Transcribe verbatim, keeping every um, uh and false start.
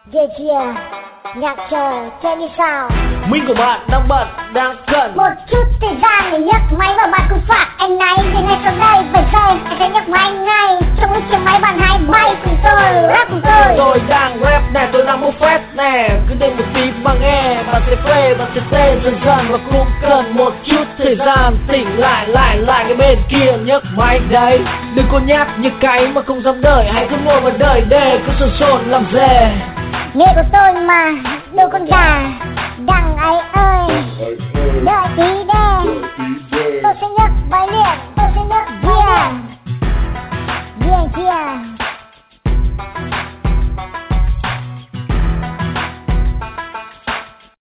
Yeah yeah, nhạc chờ, chơi như sao? Minh của bạn đang bận, đang cần một chút thời gian để nhấc máy và bạn cùng phạt anh này. Thì ngay sau đây, vài giây, anh sẽ nhấc máy ngay. Trong cái chiếc máy bạn hãy bay cùng tôi, rap cùng tôi. Tôi đang rap nè, tôi đang bốc phét nè. Cứ đêm một tí mà nghe, bạn sẽ phê, bạn sẽ tê dần dần. Và cũng cần một chút thời gian tỉnh lại, lại, lại cái bên kia nhấc máy đấy. Đừng có nhát như cái mà không dám đợi. Hãy cứ ngồi và đợi để cứ sồn sồn làm dề. Nghề của tôi mà, đâu con gà đằng ấy ơi, đợi tí đê.